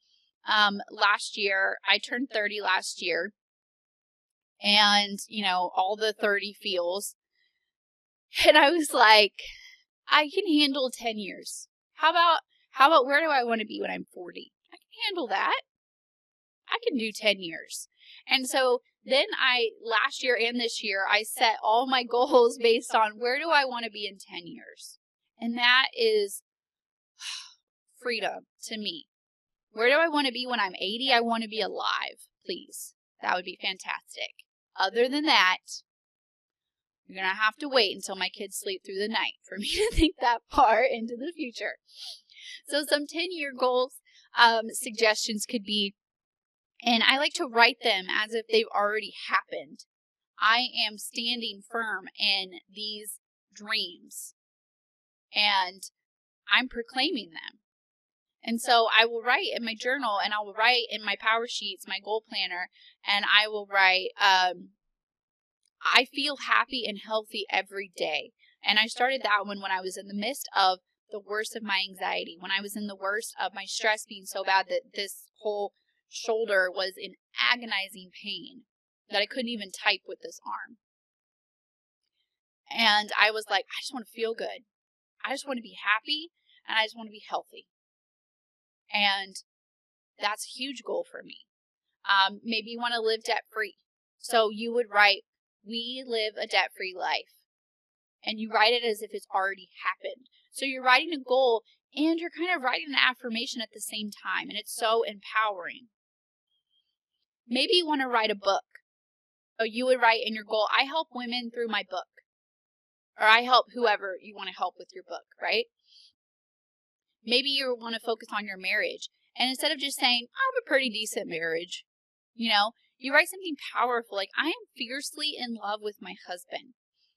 last year, I turned 30 last year, and, all the 30 feels. And I was like, I can handle 10 years. How about where do I want to be when I'm 40? I can handle that. I can do 10 years. And so then last year and this year, I set all my goals based on where do I want to be in 10 years. And that is freedom to me. Where do I want to be when I'm 80? I want to be alive, please. That would be fantastic. Other than that, you're going to have to wait until my kids sleep through the night for me to think that far into the future. So some 10-year goals, suggestions could be, and I like to write them as if they've already happened. I am standing firm in these dreams, and I'm proclaiming them. And so I will write in my journal, and I will write in my power sheets, my goal planner, and I will write, I feel happy and healthy every day. And I started that one when I was in the midst of the worst of my anxiety, when I was in the worst of my stress being so bad that this whole shoulder was in agonizing pain, that I couldn't even type with this arm. And I was like, I just want to feel good. I just want to be happy, and I just want to be healthy. And that's a huge goal for me. Maybe you want to live debt-free. So you would write, we live a debt-free life. And you write it as if it's already happened. So you're writing a goal, and you're kind of writing an affirmation at the same time. And it's so empowering. Maybe you want to write a book. So you would write in your goal, I help women through my book. Or I help whoever you want to help with your book, right? Maybe you want to focus on your marriage. And instead of just saying, I have a pretty decent marriage, you write something powerful, like, I am fiercely in love with my husband.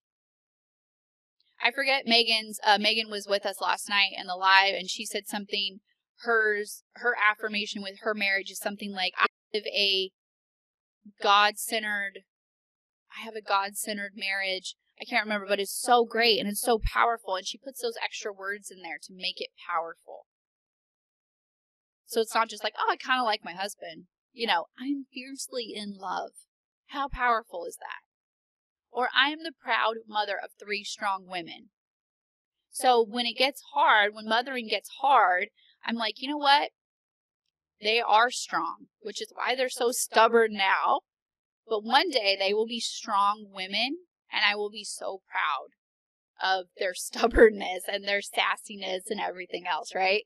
I forget Megan was with us last night in the live, and she said something, her affirmation with her marriage is something like, I have a God-centered marriage. I can't remember, but it's so great and it's so powerful. And she puts those extra words in there to make it powerful. So it's not just like, oh, I kind of like my husband. I'm fiercely in love. How powerful is that? Or I am the proud mother of 3 strong women. So when it gets hard, when mothering gets hard, I'm like, you know what? They are strong, which is why they're so stubborn now. But one day they will be strong women, and I will be so proud of their stubbornness and their sassiness and everything else, right?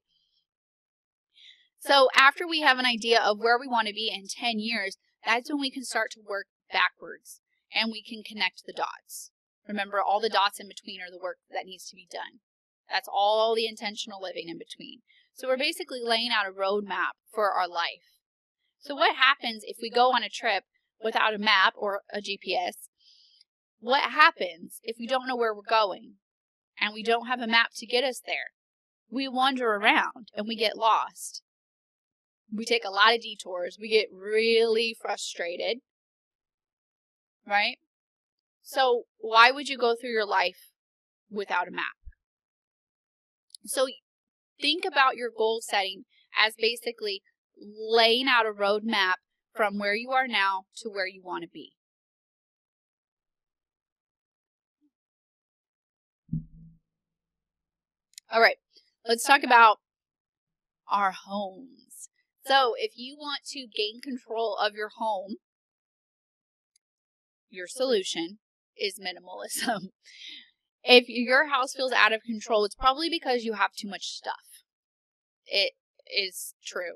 So after we have an idea of where we want to be in 10 years, that's when we can start to work backwards, and we can connect the dots. Remember, all the dots in between are the work that needs to be done. That's all the intentional living in between. So we're basically laying out a roadmap for our life. So what happens if we go on a trip without a map or a GPS? What happens if we don't know where we're going and we don't have a map to get us there? We wander around and we get lost. We take a lot of detours. We get really frustrated, right? So why would you go through your life without a map? So think about your goal setting as basically laying out a roadmap from where you are now to where you want to be. All right, let's talk about our homes. So if you want to gain control of your home, your solution is minimalism. If your house feels out of control, it's probably because you have too much stuff. It is true.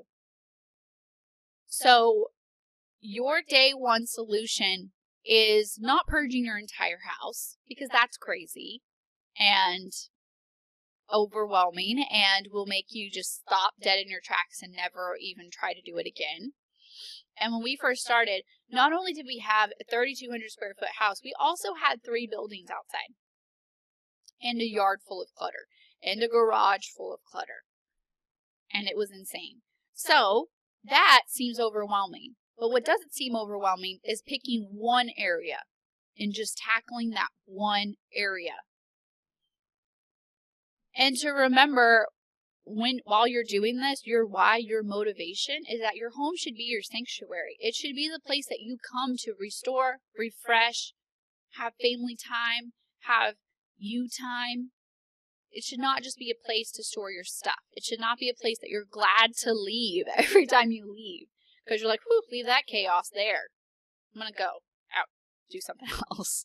So your day one solution is not purging your entire house, because that's crazy and overwhelming and will make you just stop dead in your tracks and never even try to do it again. And when we first started, not only did we have a 3,200 square foot house, we also had 3 buildings outside and a yard full of clutter and a garage full of clutter. And it was insane. So that seems overwhelming. But what doesn't seem overwhelming is picking one area and just tackling that one area. And to remember while you're doing this, your why, your motivation is that your home should be your sanctuary. It should be the place that you come to restore, refresh, have family time, have you time. It should not just be a place to store your stuff. It should not be a place that you're glad to leave every time you leave. Because you're like, whew, leave that chaos there. I'm going to go out, do something else.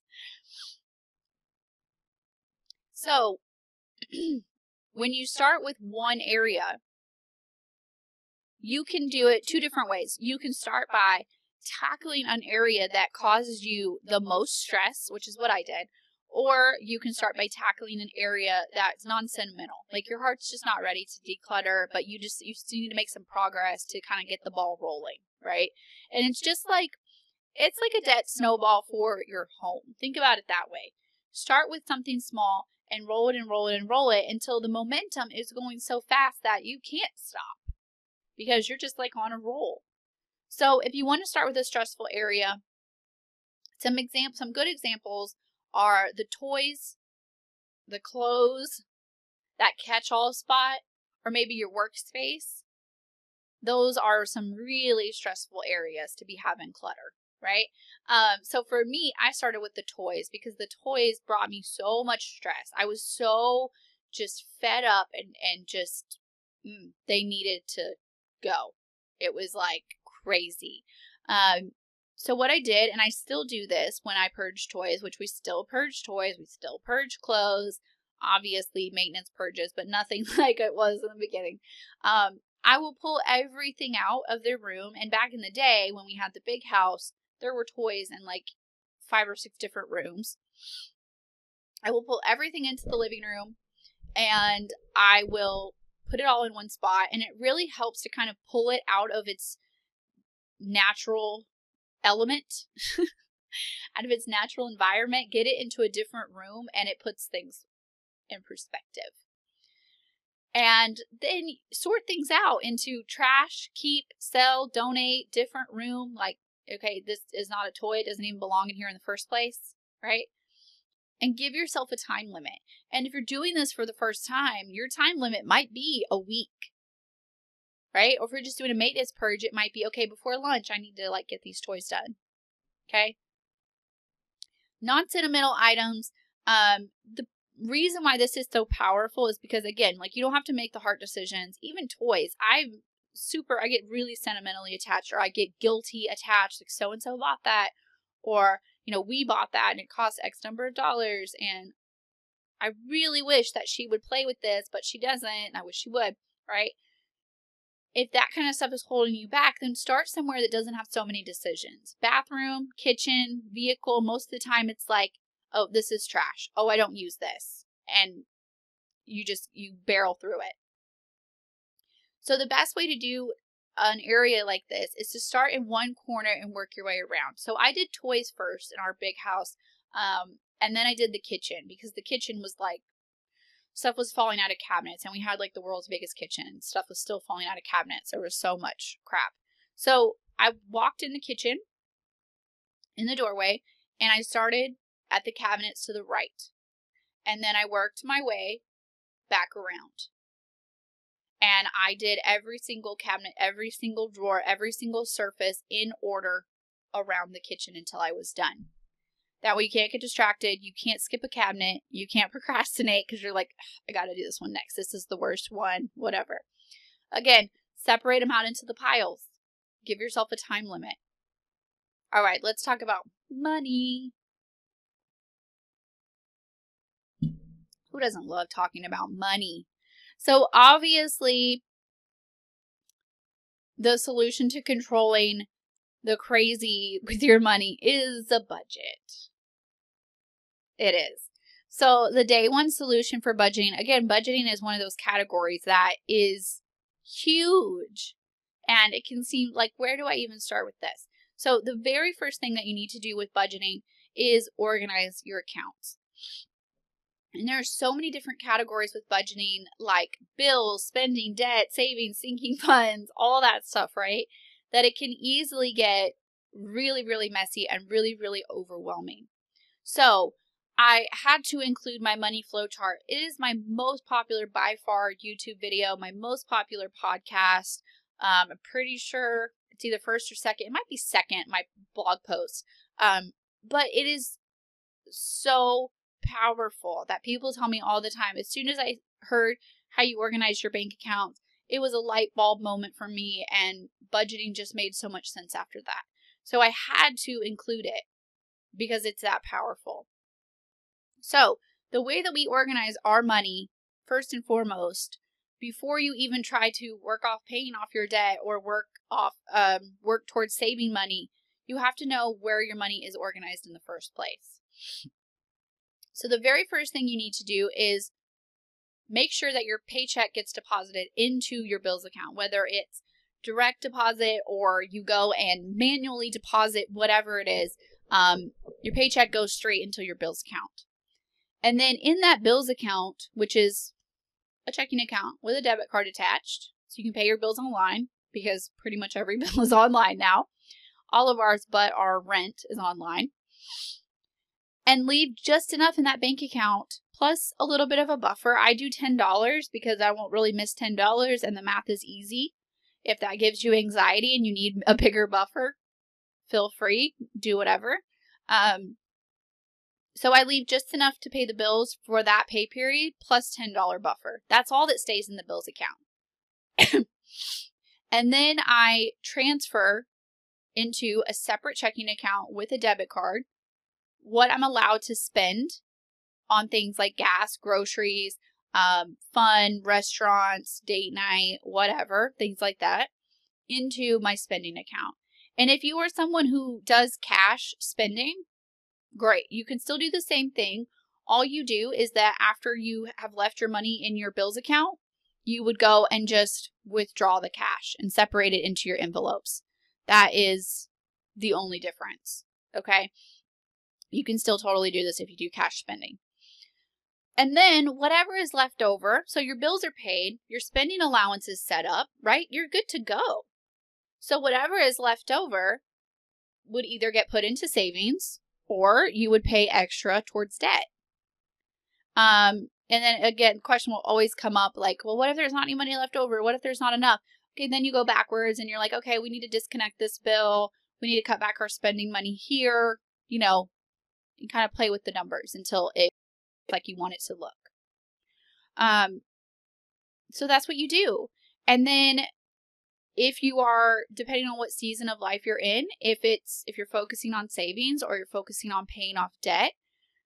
So, when you start with one area, you can do it two different ways. You can start by tackling an area that causes you the most stress, which is what I did. Or you can start by tackling an area that's non-sentimental. Like your heart's just not ready to declutter, but you still need to make some progress to kind of get the ball rolling, right? And it's like a debt snowball for your home. Think about it that way. Start with something small and roll it and roll it and roll it until the momentum is going so fast that you can't stop because you're just like on a roll. So if you want to start with a stressful area, some good examples are the toys, the clothes, that catch-all spot, or maybe your workspace. Those are some really stressful areas to be having clutter, right? So for me, I started with the toys because the toys brought me so much stress. I was so just fed up and just, they needed to go. It was like crazy. So what I did, and I still do this when I purge toys, which we still purge toys, we still purge clothes, obviously maintenance purges, but nothing like it was in the beginning. I will pull everything out of their room. And back in the day when we had the big house, there were toys in like 5 or 6 different rooms. I will pull everything into the living room and I will put it all in one spot. And it really helps to kind of pull it out of its natural element, out of its natural environment, get it into a different room, and it puts things in perspective. And then sort things out into trash, keep, sell, donate, different room. Like, okay, this is not a toy. It doesn't even belong in here in the first place, right? And give yourself a time limit. And if you're doing this for the first time, your time limit might be a week, right? Or if you're just doing a maintenance purge, it might be, okay, before lunch, I need to like get these toys done. Okay. Non-sentimental items. The reason why this is so powerful is because, again, like you don't have to make the hard decisions. Even toys. I get really sentimentally attached, or I get guilty attached. Like so-and-so bought that, or, we bought that and it cost X number of dollars. And I really wish that she would play with this, but she doesn't. And I wish she would, right? If that kind of stuff is holding you back, then start somewhere that doesn't have so many decisions. Bathroom, kitchen, vehicle, most of the time it's like, oh, this is trash. Oh, I don't use this. And you barrel through it. So the best way to do an area like this is to start in one corner and work your way around. So I did toys first in our big house. And then I did the kitchen because the kitchen was like, stuff was falling out of cabinets, and we had like the world's biggest kitchen. Stuff was still falling out of cabinets. There was so much crap. So I walked in the kitchen in the doorway and I started at the cabinets to the right. And then I worked my way back around. And I did every single cabinet, every single drawer, every single surface in order around the kitchen until I was done. That way you can't get distracted. You can't skip a cabinet. You can't procrastinate because you're like, I got to do this one next. This is the worst one, whatever. Again, separate them out into the piles. Give yourself a time limit. All right, let's talk about money. Who doesn't love talking about money? So obviously, the solution to controlling the crazy with your money is a budget. It is. So the day one solution for budgeting, again, budgeting is one of those categories that is huge. And it can seem like, where do I even start with this? So the very first thing that you need to do with budgeting is organize your accounts. And there are so many different categories with budgeting, like bills, spending, debt, savings, sinking funds, all that stuff, right? That it can easily get really, really messy and really, really overwhelming. So I had to include my money flow chart. It is my most popular by far YouTube video, my most popular podcast. I'm pretty sure it's either first or second. It might be second, my blog post. But it is so powerful that people tell me all the time. As soon as I heard how you organize your bank accounts, it was a light bulb moment for me, and budgeting just made so much sense after that. So I had to include it because it's that powerful. So the way that we organize our money, first and foremost, before you even try to work off paying off your debt or work towards saving money, you have to know where your money is organized in the first place. So the very first thing you need to do is make sure that your paycheck gets deposited into your bills account, whether it's direct deposit or you go and manually deposit, whatever it is, your paycheck goes straight into your bills account. And then in that bills account, which is a checking account with a debit card attached, so you can pay your bills online because pretty much every bill is online now. All of ours but our rent is online. And leave just enough in that bank account, plus a little bit of a buffer. I do $10 because I won't really miss $10 and the math is easy. If that gives you anxiety and you need a bigger buffer, feel free, do whatever. So I leave just enough to pay the bills for that pay period plus $10 buffer. That's all that stays in the bills account. And then I transfer into a separate checking account with a debit card what I'm allowed to spend on things like gas, groceries, fun, restaurants, date night, whatever, things like that, into my spending account. And if you are someone who does cash spending, great. You can still do the same thing. All you do is that after you have left your money in your bills account, you would go and just withdraw the cash and separate it into your envelopes. That is the only difference. Okay. You can still totally do this if you do cash spending. And then whatever is left over, so your bills are paid, your spending allowance is set up, right? You're good to go. So whatever is left over would either get put into savings or you would pay extra towards debt. And then again, the question will always come up like, well, what if there's not any money left over? What if there's not enough? Okay, then you go backwards and you're like, okay, we need to disconnect this bill. We need to cut back our spending money here. You know, you kind of play with the numbers until it's like you want it to look. So that's what you do. And then if you are, depending on what season of life you're in, if you're focusing on savings or you're focusing on paying off debt,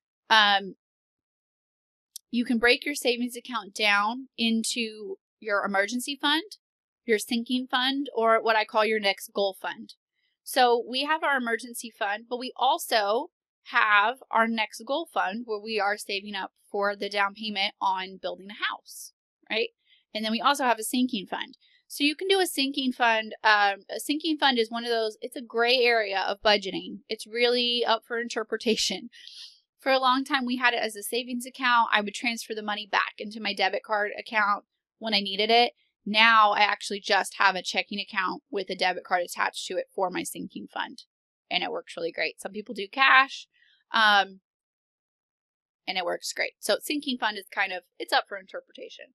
you can break your savings account down into your emergency fund, your sinking fund, or what I call your next goal fund. So we have our emergency fund, but we also have our next goal fund where we are saving up for the down payment on building a house, right? And then we also have a sinking fund. So you can do a sinking fund. A sinking fund is one of those, it's a gray area of budgeting. It's really up for interpretation. For a long time, we had it as a savings account. I would transfer the money back into my debit card account when I needed it. Now I actually just have a checking account with a debit card attached to it for my sinking fund. And it works really great. Some people do cash, and it works great. So sinking fund is it's up for interpretation.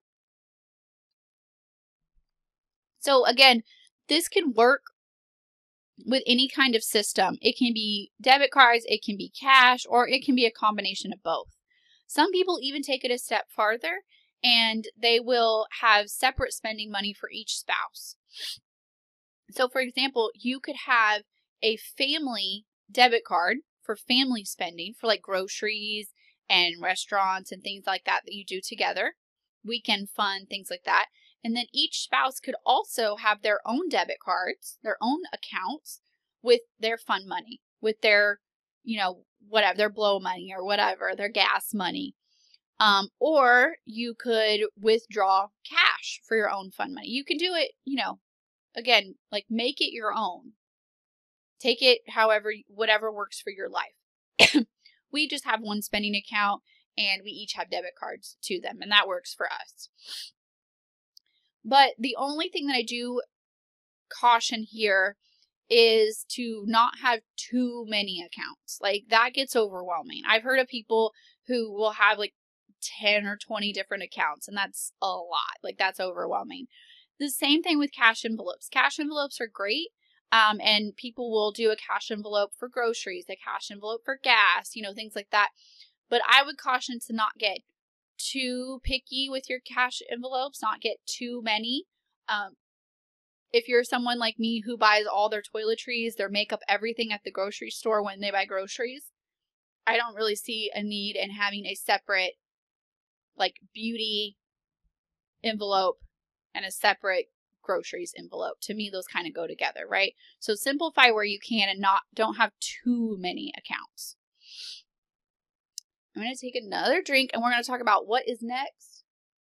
So again, this can work with any kind of system. It can be debit cards, it can be cash, or it can be a combination of both. Some people even take it a step farther and they will have separate spending money for each spouse. So for example, you could have a family debit card for family spending for like groceries and restaurants and things like that you do together, weekend fun, things like that. And then each spouse could also have their own debit cards, their own accounts with their fun money, with their, whatever, their blow money or whatever, their gas money. Or you could withdraw cash for your own fun money. You can do it, again, like make it your own. Take it whatever works for your life. We just have one spending account and we each have debit cards to them, and that works for us. But the only thing that I do caution here is to not have too many accounts. Like, that gets overwhelming. I've heard of people who will have like 10 or 20 different accounts, and that's a lot. Like, that's overwhelming. The same thing with cash envelopes. Cash envelopes are great. And people will do a cash envelope for groceries, a cash envelope for gas, things like that. But I would caution to not get too picky with your cash envelopes, not get too many. If you're someone like me who buys all their toiletries, their makeup, everything at the grocery store when they buy groceries, I don't really see a need in having a separate like beauty envelope and a separate groceries envelope. To me, those kind of go together, right? So simplify where you can and don't have too many accounts. I'm going to take another drink and we're going to talk about what is next.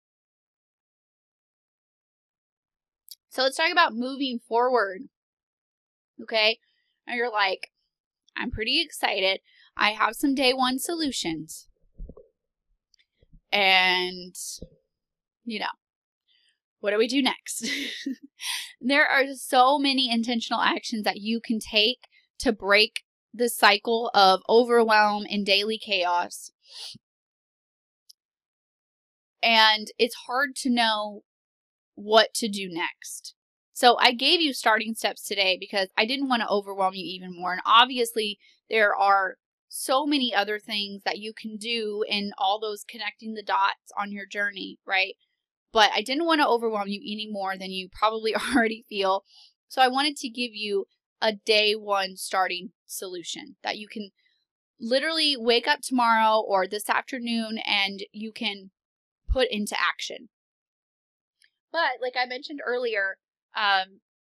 So let's talk about moving forward. Okay. Now you're like, I'm pretty excited. I have some day one solutions. And, what do we do next? There are so many intentional actions that you can take to break the cycle of overwhelm and daily chaos. And it's hard to know what to do next. So I gave you starting steps today because I didn't want to overwhelm you even more. And obviously there are so many other things that you can do in all those connecting the dots on your journey, right? But I didn't want to overwhelm you any more than you probably already feel. So I wanted to give you a day one starting solution that you can literally wake up tomorrow or this afternoon and you can put into action. But like I mentioned earlier, I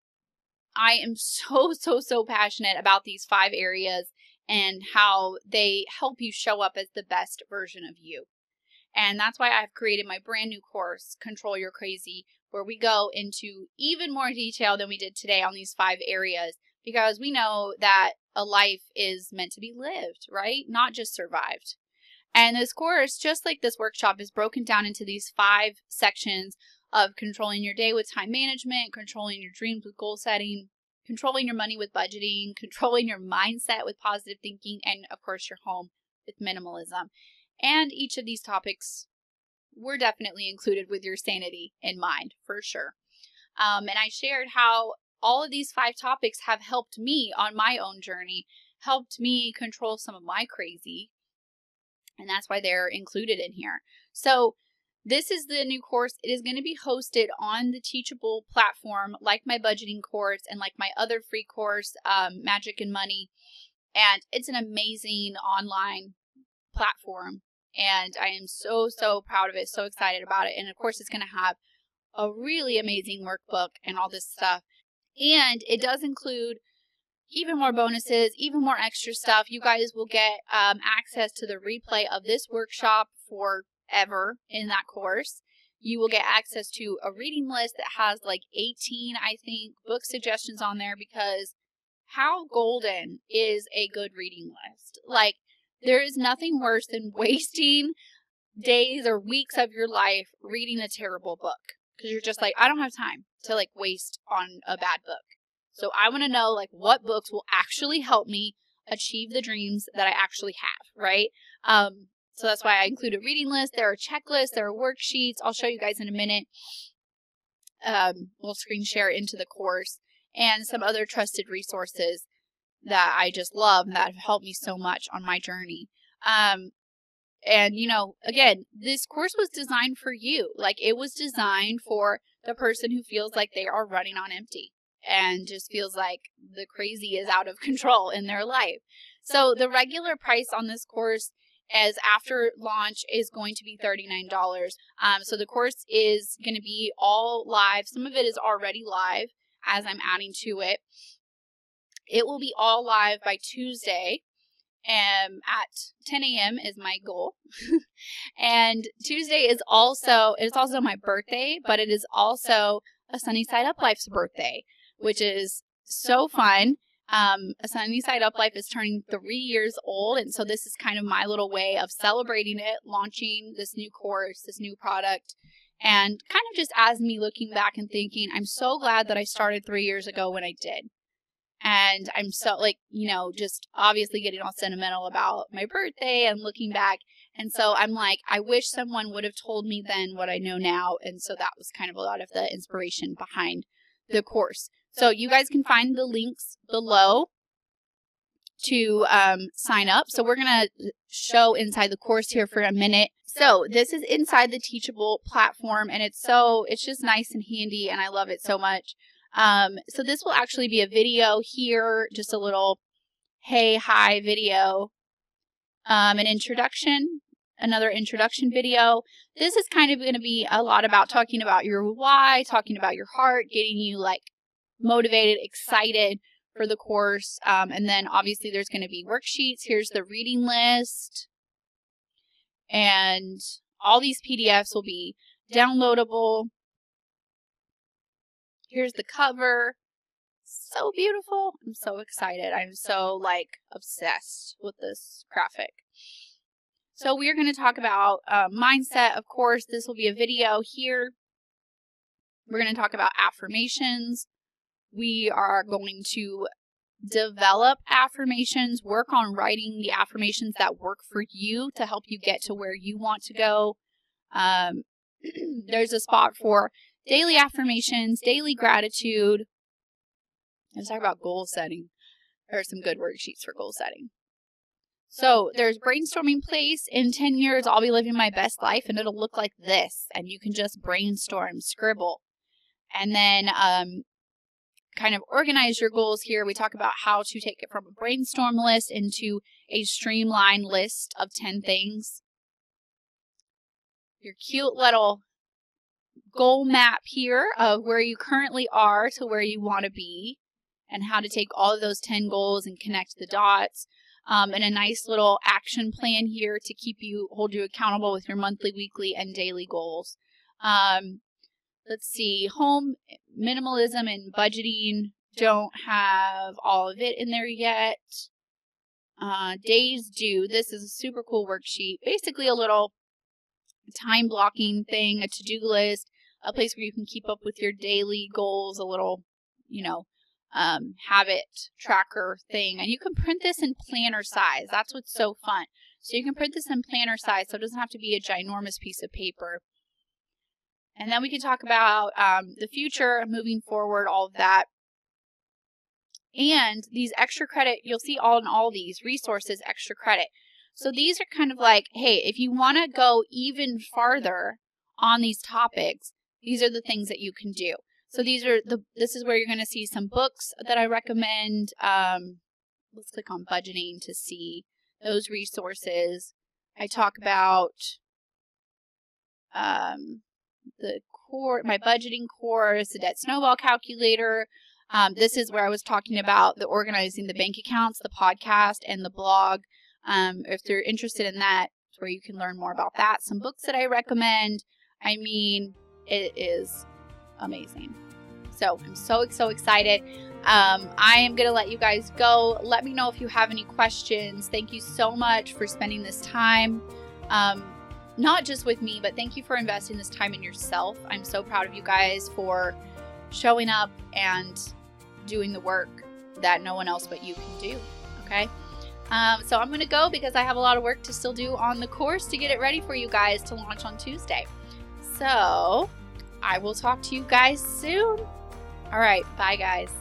am so passionate about these 5 areas and how they help you show up as the best version of you. And that's why I've created my brand new course, Control Your Crazy, where we go into even more detail than we did today on these 5 areas, because we know that a life is meant to be lived, right? Not just survived. And this course, just like this workshop, is broken down into these 5 sections of controlling your day with time management, controlling your dreams with goal setting, controlling your money with budgeting, controlling your mindset with positive thinking, and of course your home with minimalism. And each of these topics were definitely included with your sanity in mind, for sure. And I shared how all of these 5 topics have helped me on my own journey, helped me control some of my crazy, and that's why they're included in here. So this is the new course. It is going to be hosted on the Teachable platform, like my budgeting course and like my other free course, Magic and Money. And it's an amazing online platform. And I am so proud of it, so excited about it. And of course, it's going to have a really amazing workbook and all this stuff. And it does include even more bonuses, even more extra stuff. You guys will get access to the replay of this workshop forever in that course. You will get access to a reading list that has like 18, I think, book suggestions on there, because how golden is a good reading list? Like, there is nothing worse than wasting days or weeks of your life reading a terrible book, because you're just like, I don't have time to like waste on a bad book. So I want to know like what books will actually help me achieve the dreams that I actually have, right? So that's why I include a reading list. There are checklists, there are worksheets. I'll show you guys in a minute. We'll screen share into the course, and some other trusted resources that I just love and that have helped me so much on my journey. And, again, this course was designed for you. Like, it was designed for the person who feels like they are running on empty and just feels like the crazy is out of control in their life. So the regular price on this course, as after launch, is going to be $39. So the course is going to be all live. Some of it is already live as I'm adding to it. It will be all live by Tuesday at 10 a.m. is my goal. And Tuesday is also my birthday, but it is also a Sunny Side Up Life's birthday, which is so fun. A Sunny Side Up Life is turning 3 years old, and so this is kind of my little way of celebrating it, launching this new course, this new product, and kind of just as me looking back and thinking, I'm so glad that I started 3 years ago when I did. And I'm so like, just obviously getting all sentimental about my birthday and looking back. And so I'm like, I wish someone would have told me then what I know now. And so that was kind of a lot of the inspiration behind the course. So you guys can find the links below to sign up. So we're going to show inside the course here for a minute. So this is inside the Teachable platform, and it's just nice and handy, and I love it so much. So this will actually be a video here, just a little hey, hi video, another introduction video. This is kind of going to be a lot about talking about your why, talking about your heart, getting you like motivated, excited for the course. And then obviously there's going to be worksheets. Here's the reading list. And all these PDFs will be downloadable. Here's the cover. So beautiful. I'm so excited. I'm so obsessed with this graphic. So we're going to talk about mindset. Of course, this will be a video here. We're going to talk about affirmations. We are going to develop affirmations, work on writing the affirmations that work for you to help you get to where you want to go. There's a spot for daily affirmations, daily gratitude. Let's talk about goal setting. There are some good worksheets for goal setting. So there's brainstorming place. In 10 years, I'll be living my best life, and it'll look like this. And you can just brainstorm, scribble. And then kind of organize your goals here. We talk about how to take it from a brainstorm list into a streamlined list of 10 things. Your cute little goal map here of where you currently are to where you want to be, and how to take all of those 10 goals and connect the dots. And a nice little action plan here to hold you accountable with your monthly, weekly, and daily goals. Let's see, home minimalism and budgeting, don't have all of it in there yet. Days due, this is a super cool worksheet. Basically a little time blocking thing, a to-do list, a place where you can keep up with your daily goals, a little, habit tracker thing. And you can print this in planner size. That's what's so fun. So you can print this in planner size, so it doesn't have to be a ginormous piece of paper. And then we can talk about the future, moving forward, all of that. And these extra credit, you'll see all these resources, extra credit. So these are kind of like, hey, if you want to go even farther on these topics, these are the things that you can do. So this is where you're going to see some books that I recommend. Let's click on budgeting to see those resources. I talk about my budgeting course, the debt snowball calculator. This is where I was talking about the organizing the bank accounts, the podcast, and the blog. If you're interested in that, it's where you can learn more about that. Some books that I recommend. I mean, it is amazing. So I'm so excited. I am going to let you guys go. Let me know if you have any questions. Thank you so much for spending this time. Not just with me, but thank you for investing this time in yourself. I'm so proud of you guys for showing up and doing the work that no one else but you can do. Okay. So I'm going to go because I have a lot of work to still do on the course to get it ready for you guys to launch on Tuesday. So I will talk to you guys soon. All right. Bye, guys.